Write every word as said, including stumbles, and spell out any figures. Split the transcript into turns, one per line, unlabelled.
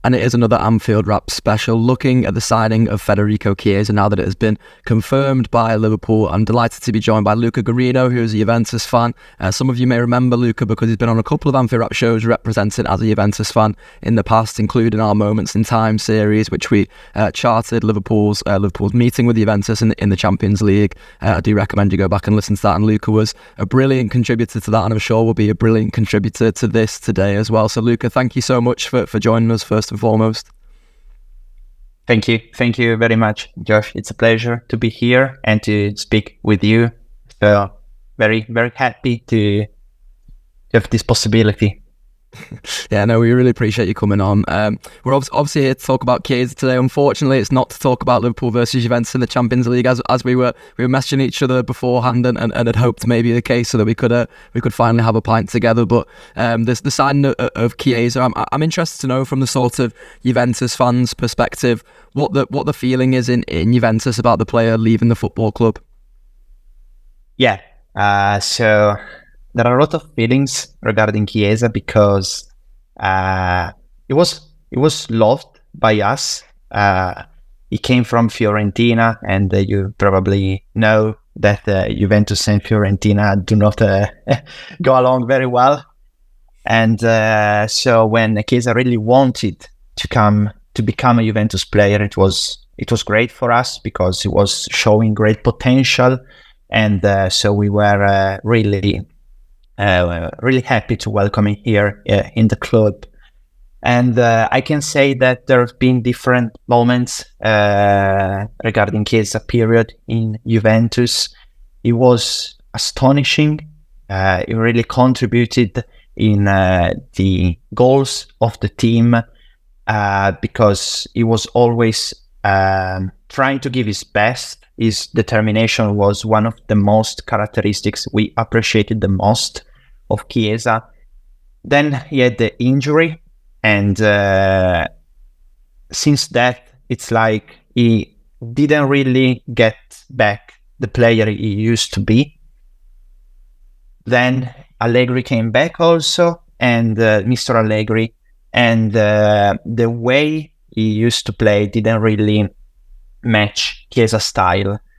And it is another Anfield Wrap special, looking at the signing of Federico Chiesa now that it has been confirmed by Liverpool. I'm delighted to be joined by Luca Guarino, who is a Juventus fan. Uh, some of you may remember Luca because he's been on a couple of Anfield Wrap shows represented as a Juventus fan in the past, including our Moments in Time series, which we uh, charted Liverpool's uh, Liverpool's meeting with Juventus in the, in the Champions League. Uh, I do recommend you go back and listen to that. And Luca was a brilliant contributor to that, and I'm sure will be a brilliant contributor to this today as well. So Luca, thank you so much for, for joining us first and foremost.
Thank you. Thank you very much, Josh. It's a pleasure to be here and to speak with you. So very, very happy to have this possibility.
Yeah, no, we really appreciate you coming on. Um, we're obviously here to talk about Chiesa today. Unfortunately, it's not to talk about Liverpool versus Juventus in the Champions League, as as we were we were messaging each other beforehand, and, and, and had hoped maybe the case so that we could uh, we could finally have a pint together. But um, this the signing of, of Chiesa, I'm I'm interested to know from the sort of Juventus fans' perspective what the what the feeling is in, in Juventus about the player leaving the football club.
Yeah. Uh, so. There are a lot of feelings regarding Chiesa because uh, it was it was loved by us. Uh, he came from Fiorentina, and uh, you probably know that uh, Juventus and Fiorentina do not uh, go along very well. And uh, so when Chiesa really wanted to come to become a Juventus player, it was it was great for us because he was showing great potential, and uh, so we were uh, really. Uh, really happy to welcome him here uh, in the club. And uh, I can say that there have been different moments uh, regarding Chiesa period in Juventus. It was astonishing. Uh, he really contributed in uh, the goals of the team uh, because he was always um, trying to give his best. His determination was one of the most characteristics we appreciated the most of Chiesa. Then he had the injury, and uh, since that, it's like he didn't really get back the player he used to be. Then Allegri came back also, and uh, Mister Allegri, and uh, the way he used to play didn't really match Chiesa's style.